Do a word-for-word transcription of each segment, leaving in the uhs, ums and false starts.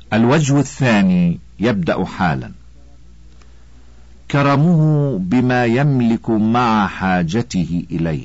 الوجه الثاني يبدأ حالا. كرمه بما يملك مع حاجته إليه.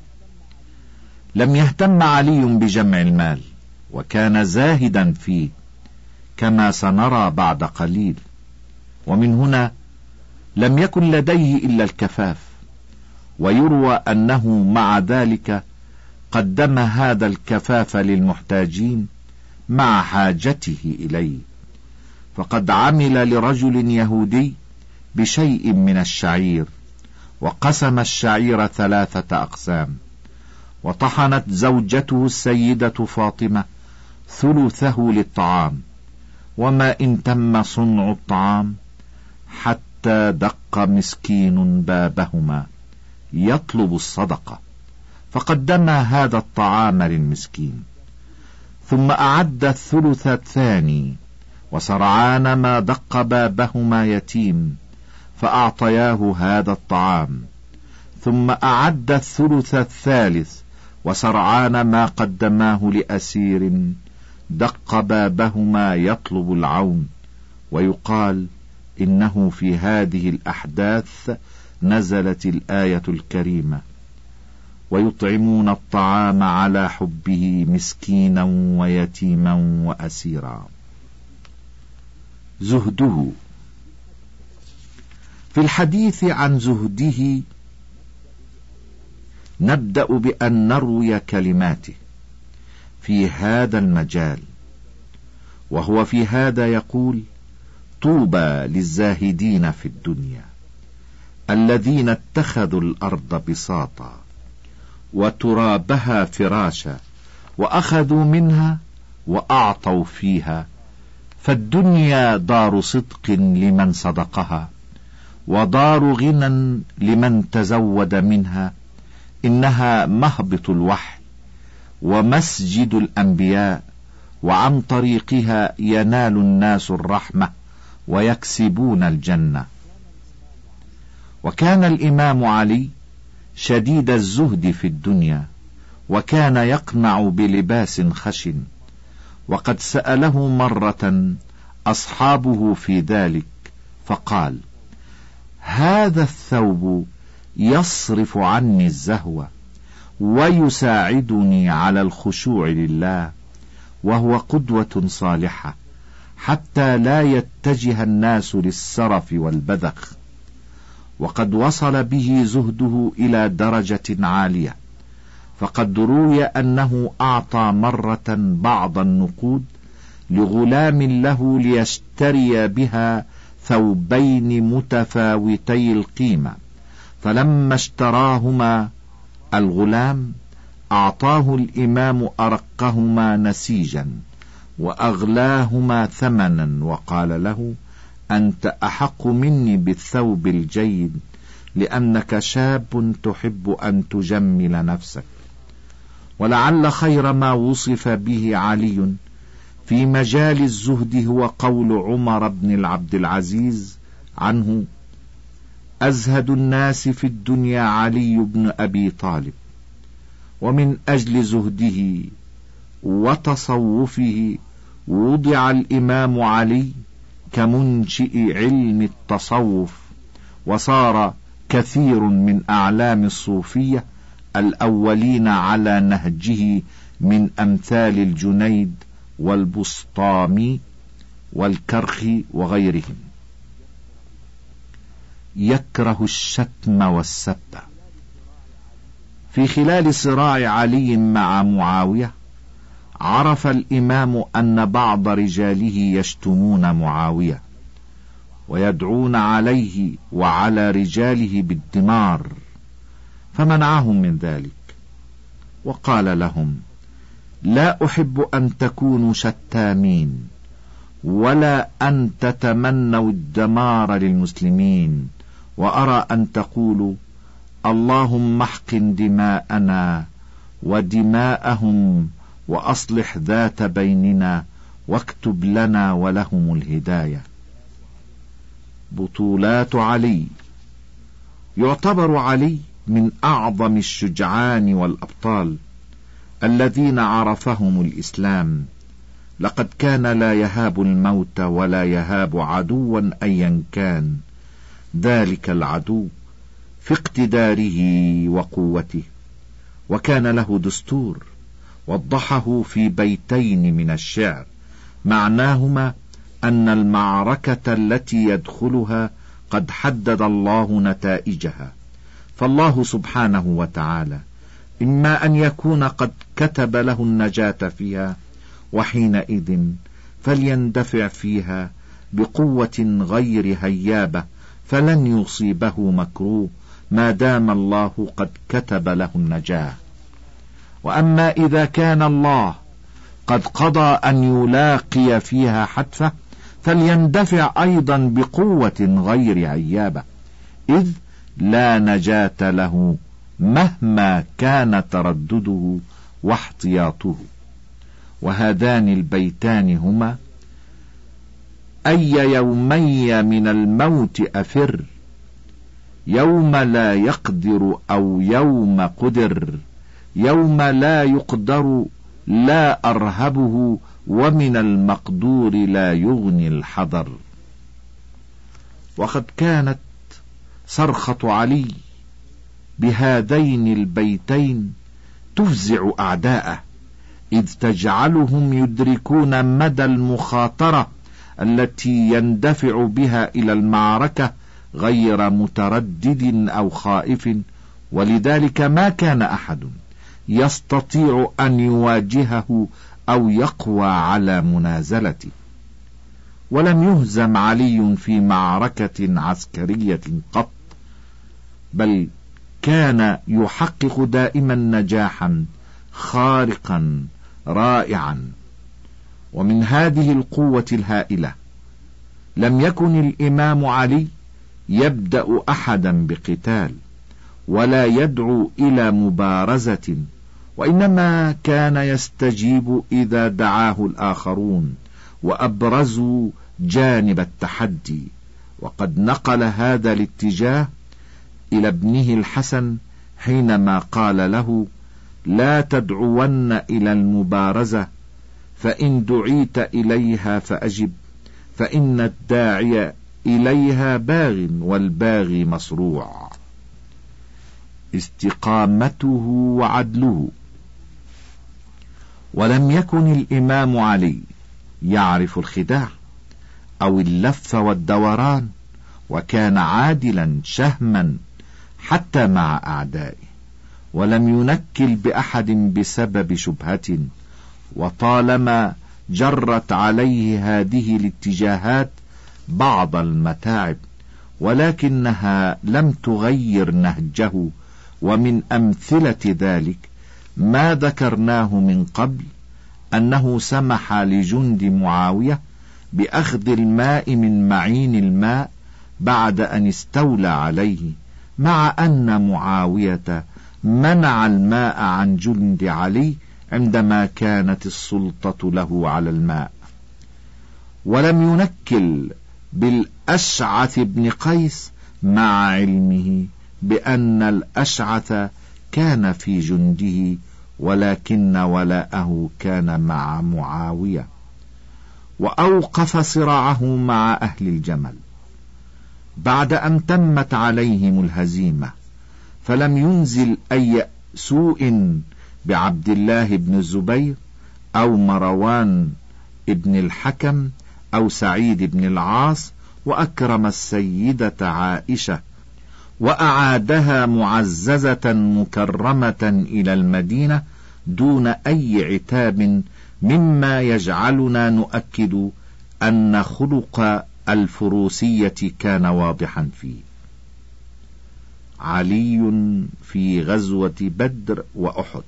لم يهتم علي بجمع المال، وكان زاهدا فيه كما سنرى بعد قليل، ومن هنا لم يكن لديه إلا الكفاف، ويروى أنه مع ذلك قدم هذا الكفاف للمحتاجين مع حاجته إليه. فقد عمل لرجل يهودي بشيء من الشعير، وقسم الشعير ثلاثة أقسام، وطحنت زوجته السيدة فاطمة ثلثه للطعام، وما إن تم صنع الطعام حتى دق مسكين بابهما يطلب الصدقة، فقدم هذا الطعام للمسكين، ثم أعد الثلث الثاني، وسرعان ما دق بابهما يتيم فأعطياه هذا الطعام، ثم أعد الثلث الثالث، وسرعان ما قدماه لأسير دق بابهما يطلب العون. ويقال إنه في هذه الأحداث نزلت الآية الكريمة: ويطعمون الطعام على حبه مسكينا ويتيما وأسيرا. زهده. في الحديث عن زهده نبدأ بأن نروي كلماته في هذا المجال، وهو في هذا يقول: طوبى للزاهدين في الدنيا الذين اتخذوا الأرض بساطا وترابها فراشا وأخذوا منها وأعطوا فيها، فالدنيا دار صدق لمن صدقها، ودار غنى لمن تزود منها، إنها مهبط الوحي ومسجد الأنبياء، وعن طريقها ينال الناس الرحمة ويكسبون الجنة. وكان الإمام علي شديد الزهد في الدنيا، وكان يقنع بلباس خشن، وقد سأله مرة أصحابه في ذلك فقال: هذا الثوب يصرف عني الزهو ويساعدني على الخشوع لله، وهو قدوة صالحة حتى لا يتجه الناس للسرف والبذخ. وقد وصل به زهده إلى درجة عالية، فقد روي أنه أعطى مرة بعض النقود لغلام له ليشتري بها ثوبين متفاوتي القيمة، فلما اشتراهما الغلام أعطاه الإمام أرقهما نسيجا وأغلاهما ثمنا، وقال له: أنت أحق مني بالثوب الجيد، لأنك شاب تحب أن تجمل نفسك. ولعل خير ما وصف به علي في مجال الزهد هو قول عمر بن العبد العزيز عنه: أزهد الناس في الدنيا علي بن أبي طالب، ومن أجل زهده وتصوفه وضع الإمام علي كمنشئ علم التصوف، وصار كثير من أعلام الصوفية الأولين على نهجه من أمثال الجنيد والبسطامي والكرخي وغيرهم. يكره الشتم والسب. في خلال صراع علي مع معاوية عرف الإمام أن بعض رجاله يشتمون معاوية ويدعون عليه وعلى رجاله بالدمار، فمنعهم من ذلك وقال لهم: لا أحب أن تكونوا شتامين، ولا أن تتمنوا الدمار للمسلمين، وأرى أن تقولوا: اللهم احقن دماءنا ودماءهم وأصلح ذات بيننا واكتب لنا ولهم الهداية. بطولات علي. يعتبر علي من أعظم الشجعان والأبطال الذين عرفهم الإسلام، لقد كان لا يهاب الموت ولا يهاب عدوا أيا كان ذلك العدو في اقتداره وقوته. وكان له دستور وضحه في بيتين من الشعر معناهما أن المعركة التي يدخلها قد حدد الله نتائجها، فالله سبحانه وتعالى إما أن يكون قد كتب له النجاة فيها، وحينئذ فليندفع فيها بقوة غير هيابة فلن يصيبه مكروه ما دام الله قد كتب له النجاة. وأما إذا كان الله قد قضى أن يلاقي فيها حتفة فليندفع أيضا بقوة غير هيابة، إذ لا نجاة له مهما كان تردده واحتياطه. وهذان البيتان هما: أي يومي من الموت أفر، يوم لا يقدر أو يوم قدر، يوم لا يقدر لا أرهبه، ومن المقدور لا يغني الحذر. وقد كانت صرخة علي بهذين البيتين تفزع أعداءه، إذ تجعلهم يدركون مدى المخاطرة التي يندفع بها إلى المعركة غير متردد أو خائف، ولذلك ما كان أحد يستطيع أن يواجهه أو يقوى على منازلته. ولم يهزم علي في معركة عسكرية قط، بل كان يحقق دائما نجاحا خارقا رائعا. ومن هذه القوة الهائلة لم يكن الإمام علي يبدأ أحدا بقتال ولا يدعو إلى مبارزة، وإنما كان يستجيب إذا دعاه الآخرون وأبرزوا جانب التحدي. وقد نقل هذا الاتجاه إلى ابنه الحسن حينما قال له: لا تدعون إلى المبارزة، فإن دعيت إليها فأجب، فإن الداعي إليها باغ والباغي مصروع. استقامته وعدله. ولم يكن الإمام علي يعرف الخداع أو اللف والدوران، وكان عادلا شهما حتى مع أعدائه، ولم ينكل بأحد بسبب شبهة. وطالما جرت عليه هذه الاتجاهات بعض المتاعب، ولكنها لم تغير نهجه. ومن أمثلة ذلك ما ذكرناه من قبل، أنه سمح لجند معاوية بأخذ الماء من معين الماء بعد أن استولى عليه، مع أن معاوية منع الماء عن جند علي عندما كانت السلطة له على الماء. ولم ينكل بالأشعث بن قيس مع علمه بأن الأشعث كان في جنده، ولكن ولاءه كان مع معاوية. وأوقف صراعه مع أهل الجمل بعد أن تمت عليهم الهزيمة، فلم ينزل أي سوء بعبد الله بن الزبير أو مروان ابن الحكم أو سعيد بن العاص، وأكرم السيدة عائشة وأعادها معززة مكرمة إلى المدينة دون أي عتاب، مما يجعلنا نؤكد أن خلق الفروسية كان واضحا فيه. علي في غزوة بدر وأحد.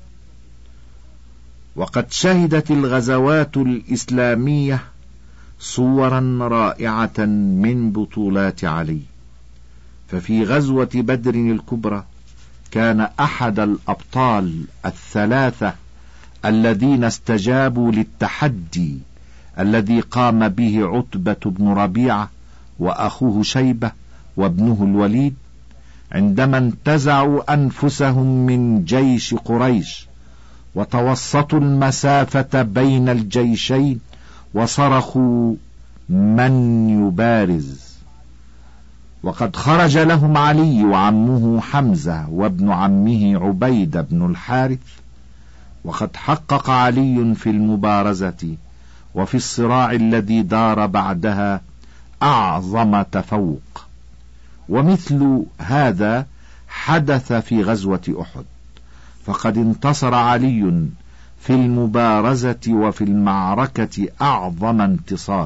وقد شهدت الغزوات الإسلامية صورا رائعة من بطولات علي. ففي غزوة بدر الكبرى كان أحد الأبطال الثلاثة الذين استجابوا للتحدي الذي قام به عتبة بن ربيعة وأخوه شيبة وابنه الوليد، عندما انتزعوا أنفسهم من جيش قريش وتوسطوا المسافة بين الجيشين وصرخوا: من يبارز؟ وقد خرج لهم علي وعمه حمزة وابن عمه عبيدة بن الحارث، وقد حقق علي في المبارزة وفي الصراع الذي دار بعدها أعظم تفوق. ومثل هذا حدث في غزوة أحد، فقد انتصر علي في المبارزة وفي المعركة أعظم انتصار.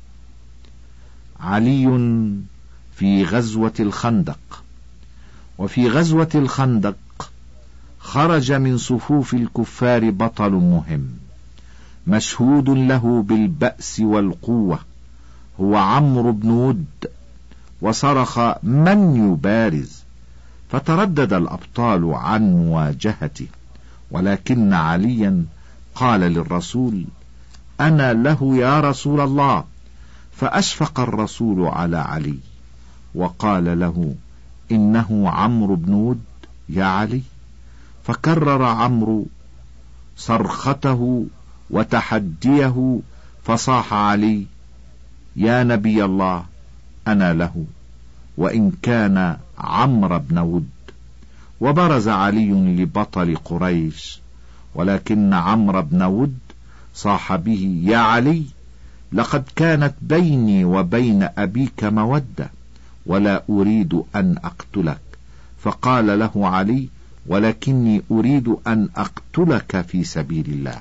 علي في غزوة الخندق. وفي غزوة الخندق خرج من صفوف الكفار بطل مهم مشهود له بالبأس والقوة، هو عمرو بن ود، وصرخ: من يبارز؟ فتردد الأبطال عن مواجهته، ولكن عليا قال للرسول: أنا له يا رسول الله. فأشفق الرسول على علي وقال له: إنه عمرو بن ود يا علي. فكرر عمرو صرخته وتحديه، فصاح علي: يا نبي الله، أنا له وإن كان عمرو بن ود. وبرز علي لبطل قريش، ولكن عمرو بن ود صاح به: يا علي، لقد كانت بيني وبين أبيك مودة، ولا أريد أن أقتلك. فقال له علي: ولكني أريد أن أقتلك في سبيل الله.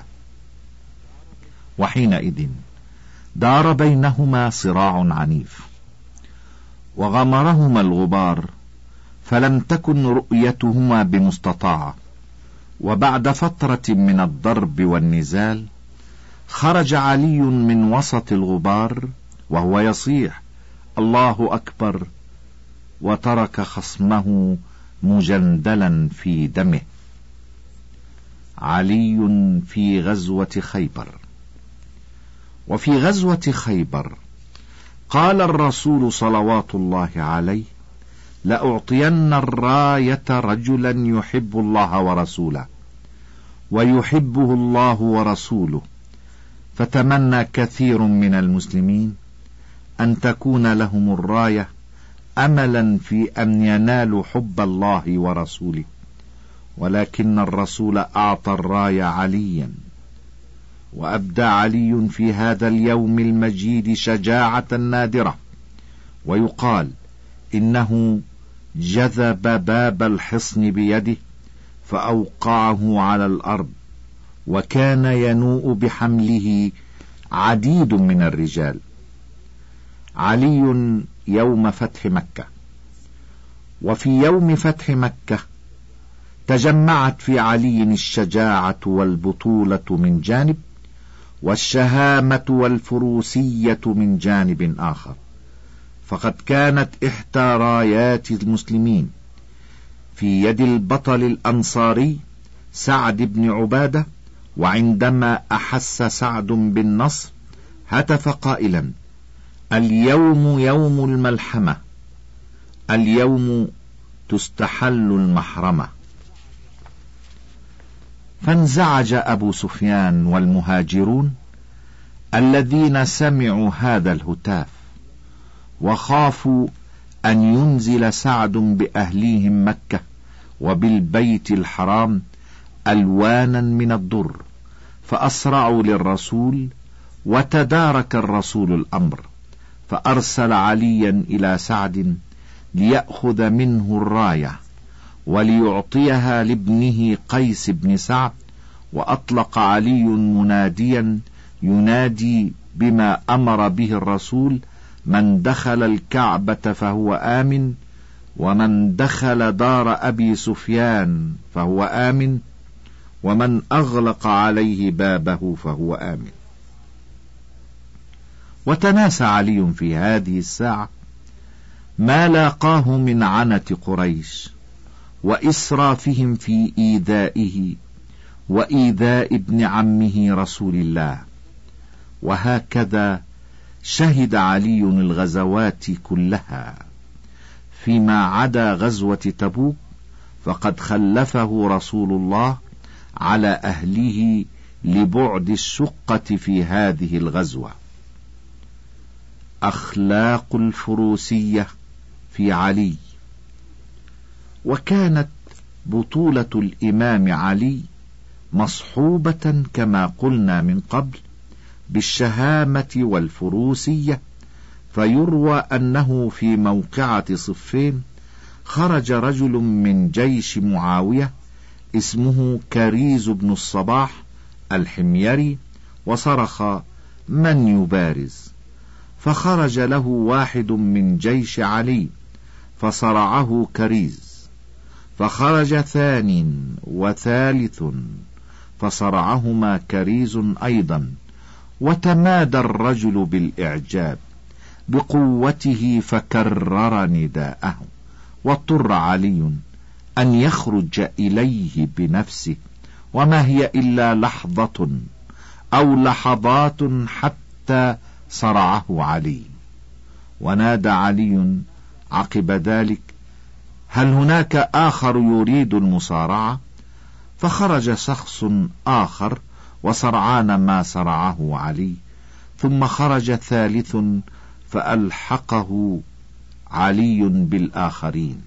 وحينئذ دار بينهما صراع عنيف، وغمرهما الغبار، فلم تكن رؤيتهما بمستطاعة. وبعد فترة من الضرب والنزال خرج علي من وسط الغبار وهو يصيح: الله أكبر، وترك خصمه مجندلا في دمه. علي في غزوة خيبر. وفي غزوة خيبر قال الرسول صلوات الله عليه: لأعطين الراية رجلا يحب الله ورسوله ويحبه الله ورسوله. فتمنى كثير من المسلمين أن تكون لهم الراية، أملا في أن ينالوا حب الله ورسوله، ولكن الرسول أعطى الراية عليا. وأبدى علي في هذا اليوم المجيد شجاعة نادرة، ويقال إنه جذب باب الحصن بيده فأوقعه على الأرض، وكان ينوء بحمله عديد من الرجال. علي يوم فتح مكة. وفي يوم فتح مكة تجمعت في علي الشجاعة والبطولة من جانب، والشهامة والفروسية من جانب آخر، فقد كانت إحدى رايات المسلمين في يد البطل الأنصاري سعد بن عبادة. وعندما أحس سعد بالنصر هتف قائلا: اليوم يوم الملحمة، اليوم تستحل المحرمة. فانزعج أبو سفيان والمهاجرون الذين سمعوا هذا الهتاف، وخافوا أن ينزل سعد بأهليهم مكة وبالبيت الحرام ألوانا من الضر، فأسرعوا للرسول، وتدارك الرسول الأمر، فأرسل عليا إلى سعد ليأخذ منه الراية وليعطيها لابنه قيس بن سعد. وأطلق علي مناديا ينادي بما أمر به الرسول: من دخل الكعبة فهو آمن، ومن دخل دار أبي سفيان فهو آمن، ومن أغلق عليه بابه فهو آمن. وتناسى علي في هذه الساعة ما لاقاه من عنة قريش وإسرافهم في إيذائه وإيذاء ابن عمه رسول الله. وهكذا شهد علي الغزوات كلها، فيما عدا غزوة تبوك فقد خلفه رسول الله على أهله لبعد الشقة في هذه الغزوة. أخلاق الفروسية في علي. وكانت بطولة الإمام علي مصحوبة كما قلنا من قبل بالشهامة والفروسية، فيروى أنه في موقعة صفين خرج رجل من جيش معاوية اسمه كريز بن الصباح الحميري وصرخ: من يبارز؟ فخرج له واحد من جيش علي فصرعه كريز، فخرج ثان وثالث فصرعهما كريز أيضا، وتمادى الرجل بالإعجاب بقوته فكرر نداءه، واضطر علي أن يخرج إليه بنفسه، وما هي إلا لحظة أو لحظات حتى صرعه علي. ونادى علي عقب ذلك: هل هناك آخر يريد المصارعة؟ فخرج شخص آخر وصرعان ما صرعه علي، ثم خرج ثالث فألحقه علي بالآخرين.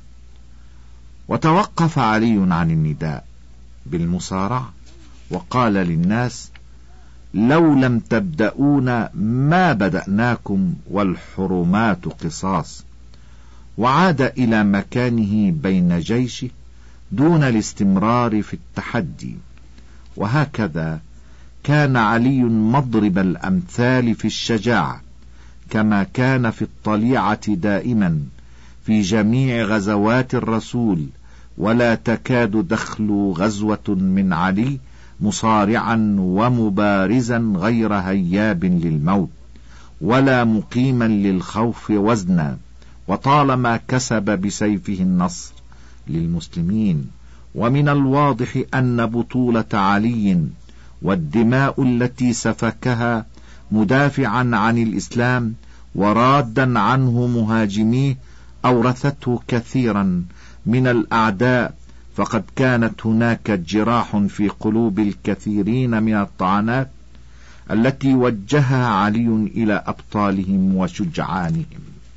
وتوقف علي عن النداء بالمصارعة وقال للناس: لو لم تبدأون ما بدأناكم، والحرمات قصاص. وعاد إلى مكانه بين جيشه دون الاستمرار في التحدي. وهكذا كان علي مضرب الأمثال في الشجاعة، كما كان في الطليعة دائما في جميع غزوات الرسول، ولا تكاد تخلو غزوة من علي مصارعا ومبارزا غير هياب للموت ولا مقيما للخوف وزنا، وطالما كسب بسيفه النصر للمسلمين. ومن الواضح أن بطولة علي والدماء التي سفكها مدافعا عن الإسلام ورادا عنه مهاجميه أورثته كثيرا من الأعداء، فقد كانت هناك جراح في قلوب الكثيرين من الطعنات التي وجهها علي إلى أبطالهم وشجعانهم.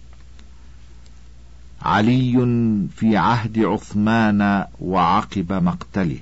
علي في عهد عثمان وعقب مقتله.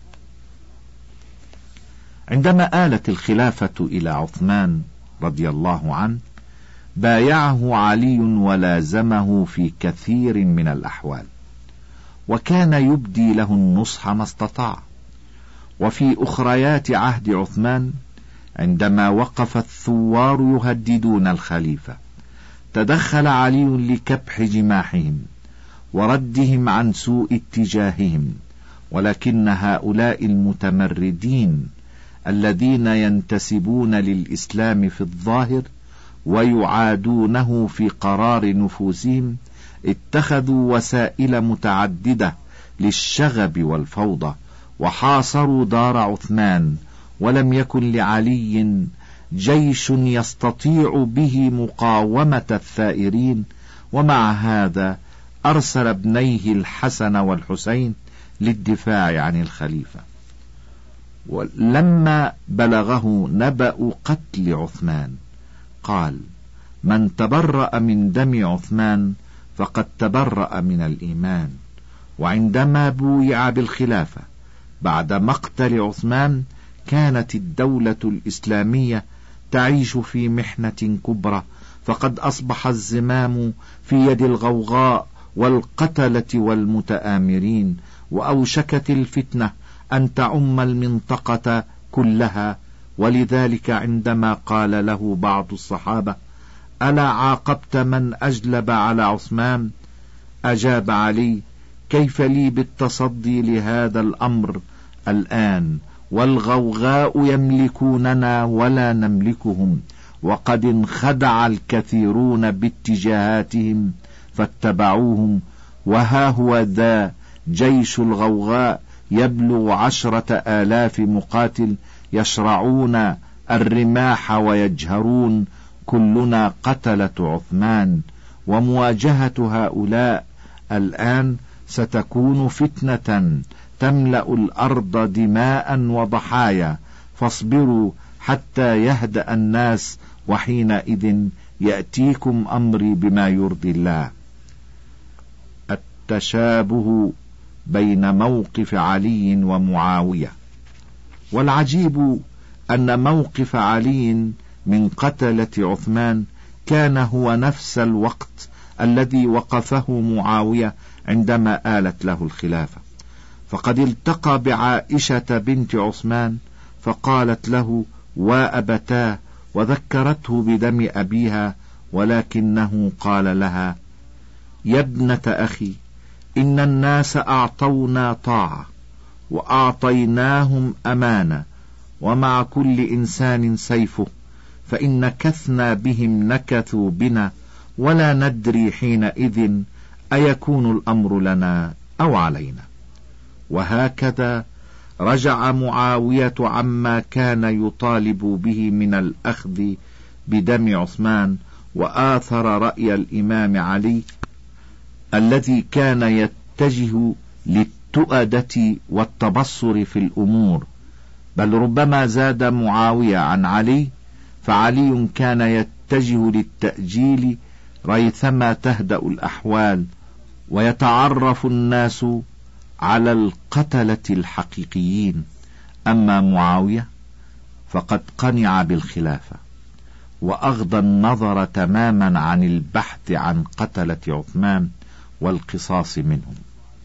عندما آلت الخلافة إلى عثمان رضي الله عنه بايعه علي ولازمه في كثير من الأحوال، وكان يبدي له النصح ما استطاع. وفي أخريات عهد عثمان عندما وقف الثوار يهددون الخليفة تدخل علي لكبح جماحهم وردهم عن سوء اتجاههم، ولكن هؤلاء المتمردين الذين ينتسبون للإسلام في الظاهر ويعادونه في قرار نفوسهم اتخذوا وسائل متعددة للشغب والفوضى، وحاصروا دار عثمان، ولم يكن لعلي جيش يستطيع به مقاومة الثائرين. ومع هذا أرسل ابنيه الحسن والحسين للدفاع عن الخليفة. ولما بلغه نبأ قتل عثمان قال: من تبرأ من دم عثمان فقد تبرأ من الإيمان. وعندما بويع بالخلافة بعد مقتل عثمان كانت الدولة الإسلامية تعيش في محنة كبرى، فقد أصبح الزمام في يد الغوغاء والقتلة والمتآمرين، وأوشكت الفتنة أن تعم المنطقة كلها. ولذلك عندما قال له بعض الصحابة: ألا عاقبت من أجلب على عثمان؟ أجاب علي: كيف لي بالتصدي لهذا الأمر الآن، والغوغاء يملكوننا ولا نملكهم، وقد انخدع الكثيرون باتجاهاتهم فاتبعوهم، وها هو ذا جيش الغوغاء يبلغ عشرة آلاف مقاتل يشرعون الرماح ويجهرون، كلنا قتلة عثمان. ومواجهة هؤلاء الآن ستكون فتنة تملأ الأرض دماء وضحايا، فاصبروا حتى يهدأ الناس، وحينئذ يأتيكم أمري بما يرضي الله. التشابه بين موقف علي ومعاوية. والعجيب أن موقف علي من قتلة عثمان كان هو نفس الوقت الذي وقفه معاوية عندما آلت له الخلافة، فقد التقى بعائشة بنت عثمان فقالت له: وأبتاه، وذكرته بدم أبيها، ولكنه قال لها: يا ابنة أخي، إن الناس أعطونا طاعة وأعطيناهم أمانة، ومع كل إنسان سيفه، فإن نكثنا بهم نكثوا بنا، ولا ندري حينئذ أيكون الأمر لنا أو علينا. وهكذا رجع معاوية عما كان يطالب به من الأخذ بدم عثمان، وآثر رأي الإمام علي الذي كان يتجه للتؤدة والتبصر في الأمور، بل ربما زاد معاوية عن علي، فعلي كان يتجه للتأجيل ريثما تهدأ الأحوال ويتعرف الناس على القتلة الحقيقيين. أما معاوية فقد قنع بالخلافة، وأغضى النظر تماما عن البحث عن قتلة عثمان والقصاص منهم.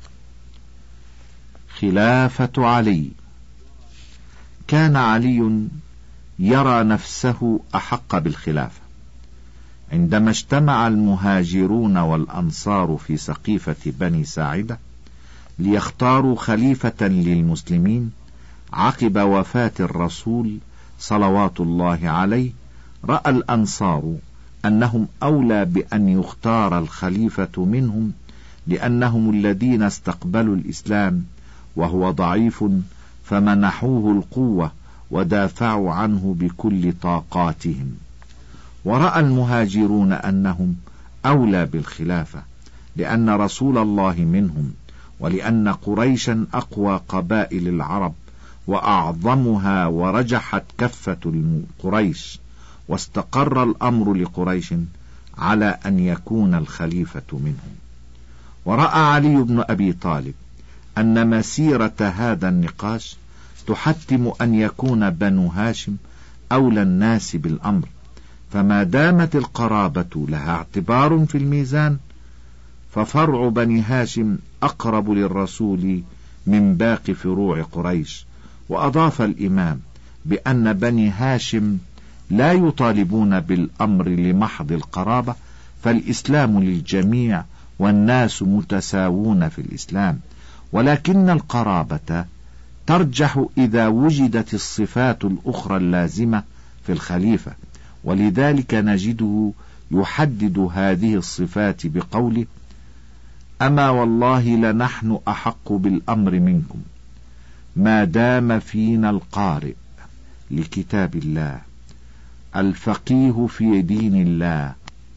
خلافة علي. كان علي يرى نفسه أحق بالخلافة. عندما اجتمع المهاجرون والأنصار في سقيفة بني ساعدة ليختاروا خليفة للمسلمين عقب وفاة الرسول صلوات الله عليه، رأى الأنصار أنهم أولى بأن يختار الخليفة منهم، لأنهم الذين استقبلوا الإسلام وهو ضعيف، فمنحوه القوة ودافعوا عنه بكل طاقاتهم. ورأى المهاجرون أنهم أولى بالخلافة، لأن رسول الله منهم، ولأن قريشا أقوى قبائل العرب وأعظمها، ورجحت كفة قريش، واستقر الأمر لقريش على أن يكون الخليفة منهم. ورأى علي بن أبي طالب أن مسيرة هذا النقاش تحتم أن يكون بنو هاشم أولى الناس بالأمر، فما دامت القرابة لها اعتبار في الميزان، ففرع بني هاشم أقرب للرسول من باقي فروع قريش. وأضاف الإمام بأن بني هاشم لا يطالبون بالأمر لمحض القرابة، فالإسلام للجميع والناس متساوون في الإسلام، ولكن القرابة ترجح إذا وجدت الصفات الأخرى اللازمة في الخليفة، ولذلك نجده يحدد هذه الصفات بقوله: أما والله لنحن أحق بالأمر منكم، ما دام فينا القارئ لكتاب الله، الفقيه في دين الله،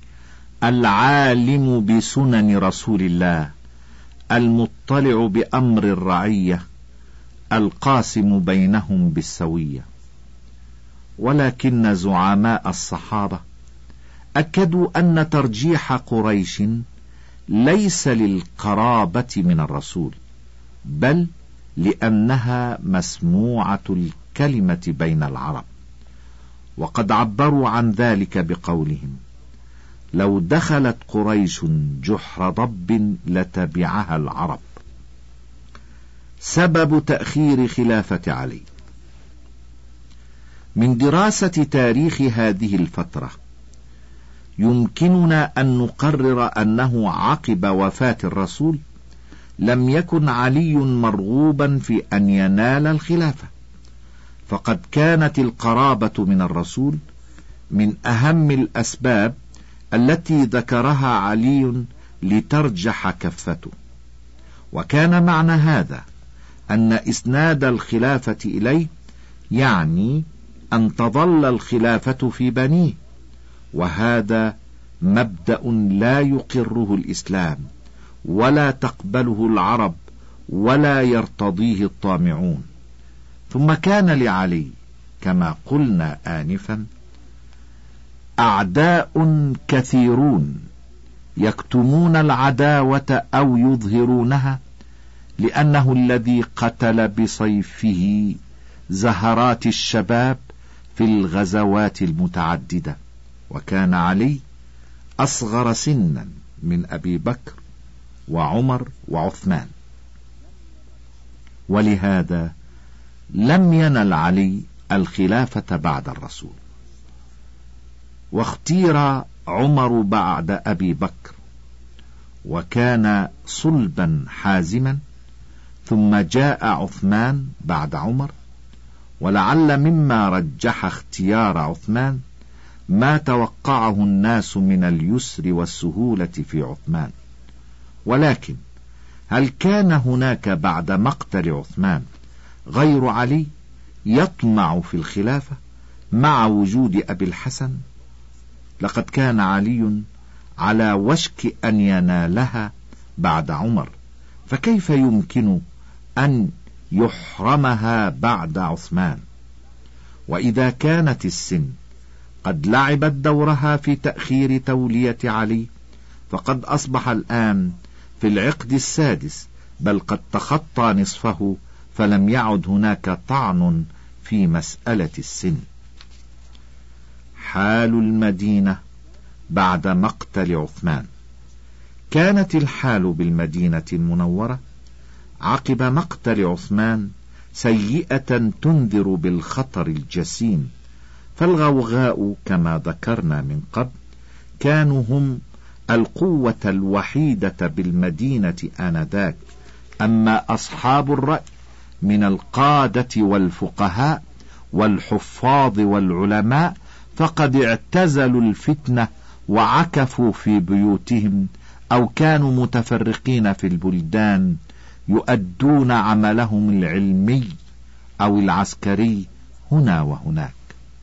العالم بسنن رسول الله، المطلع بأمر الرعية، القاسم بينهم بالسوية. ولكن زعماء الصحابة أكدوا أن ترجيح قريش ليس للقرابة من الرسول، بل لأنها مسموعة الكلمة بين العرب. وقد عبروا عن ذلك بقولهم: لو دخلت قريش جحر ضب لتبعها العرب. سبب تأخير خلافة علي. من دراسة تاريخ هذه الفترة يمكننا أن نقرر أنه عقب وفاة الرسول لم يكن علي مرغوبا في أن ينال الخلافة، فقد كانت القرابة من الرسول من أهم الأسباب التي ذكرها علي لترجح كفته. وكان معنى هذا أن إسناد الخلافة إليه يعني أن تظل الخلافة في بنيه، وهذا مبدأ لا يقره الإسلام ولا تقبله العرب ولا يرتضيه الطامعون. ثم كان لعلي كما قلنا آنفا أعداء كثيرون يكتمون العداوة أو يظهرونها، لأنه الذي قتل بصيفه زهرات الشباب في الغزوات المتعددة، وكان علي أصغر سنا من أبي بكر وعمر وعثمان، ولهذا لم ينل علي الخلافة بعد الرسول. واختير عمر بعد أبي بكر وكان صلبا حازما، ثم جاء عثمان بعد عمر، ولعل مما رجح اختيار عثمان ما توقعه الناس من اليسر والسهولة في عثمان. ولكن هل كان هناك بعد مقتل عثمان غير علي يطمع في الخلافة مع وجود أبي الحسن؟ لقد كان علي على وشك أن ينالها بعد عمر، فكيف يمكن أن يحرمها بعد عثمان؟ وإذا كانت السن قد لعبت دورها في تأخير تولية علي، فقد أصبح الآن في العقد السادس، بل قد تخطى نصفه، فلم يعد هناك طعن في مسألة السن. حال المدينة بعد مقتل عثمان. كانت الحال بالمدينة المنورة عقب مقتل عثمان سيئة تنذر بالخطر الجسيم، فالغوغاء كما ذكرنا من قبل كانوا هم القوة الوحيدة بالمدينة آنذاك، أما أصحاب الرأي من القادة والفقهاء والحفاظ والعلماء فقد اعتزلوا الفتنة وعكفوا في بيوتهم، أو كانوا متفرقين في البلدان يؤدون عملهم العلمي أو العسكري هنا وهناك.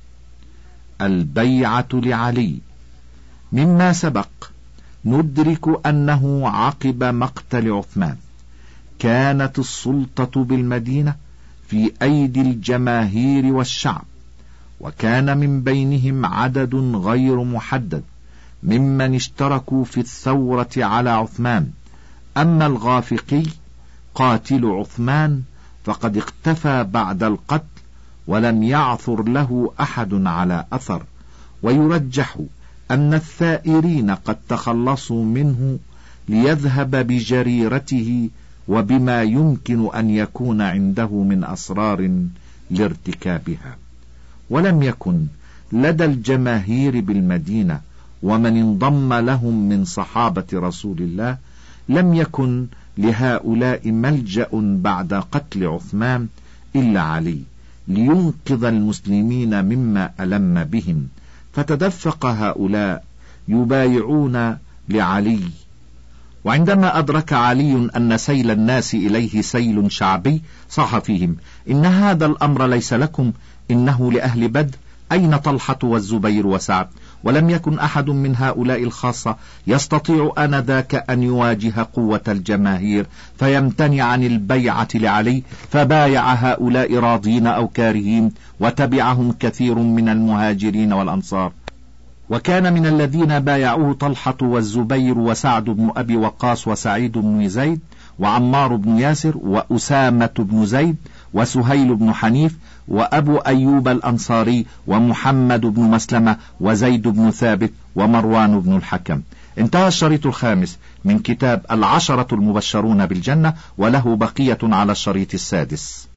البيعة لعلي. مما سبق ندرك أنه عقب مقتل عثمان كانت السلطة بالمدينة في أيدي الجماهير والشعب، وكان من بينهم عدد غير محدد ممن اشتركوا في الثورة على عثمان. أما الغافقي قاتل عثمان فقد اختفى بعد القتل ولم يعثر له أحد على أثر، ويرجح أن الثائرين قد تخلصوا منه ليذهب بجريرته وبما يمكن أن يكون عنده من أسرار لارتكابها. ولم يكن لدى الجماهير بالمدينة ومن انضم لهم من صحابة رسول الله، لم يكن لهؤلاء ملجأ بعد قتل عثمان إلا علي لينقذ المسلمين مما ألم بهم، فتدفق هؤلاء يبايعون لعلي. وعندما أدرك علي أن سيل الناس إليه سيل شعبي صاح فيهم: إن هذا الأمر ليس لكم، إنه لأهل بدر، أين طلحة والزبير وسعد؟ ولم يكن أحد من هؤلاء الخاصة يستطيع آنذاك أن يواجه قوة الجماهير فيمتنع عن البيعة لعلي، فبايع هؤلاء راضين أو كارهين، وتبعهم كثير من المهاجرين والأنصار. وكان من الذين بايعوه طلحة والزبير وسعد بن أبي وقاص وسعيد بن زيد وعمار بن ياسر وأسامة بن زيد وسهيل بن حنيف وأبو أيوب الأنصاري ومحمد بن مسلمة وزيد بن ثابت ومروان بن الحكم. انتهى الشريط الخامس من كتاب العشرة المبشرون بالجنة، وله بقية على الشريط السادس.